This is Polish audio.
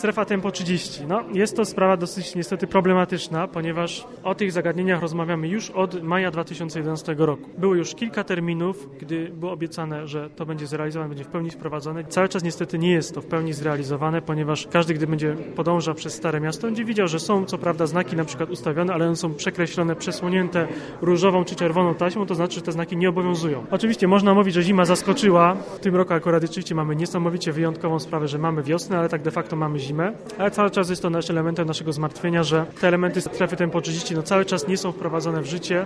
Strefa Tempo 30. No, jest to sprawa dosyć niestety problematyczna, ponieważ o tych zagadnieniach rozmawiamy już od maja 2011 roku. Było już kilka terminów, gdy było obiecane, że to będzie zrealizowane, będzie w pełni wprowadzone. Cały czas niestety nie jest to w pełni zrealizowane, ponieważ każdy, gdy będzie podążał przez Stare Miasto, będzie widział, że są co prawda znaki na przykład ustawione, ale one są przekreślone, przesłonięte różową czy czerwoną taśmą, to znaczy, że te znaki nie obowiązują. Oczywiście można mówić, że zima zaskoczyła. W tym roku akurat rzeczywiście mamy niesamowicie wyjątkową sprawę, że mamy wiosnę, ale tak de facto mamy zimę. Ale cały czas jest to elementem naszego zmartwienia, że te elementy strefy Tempo 30 cały czas nie są wprowadzone w życie.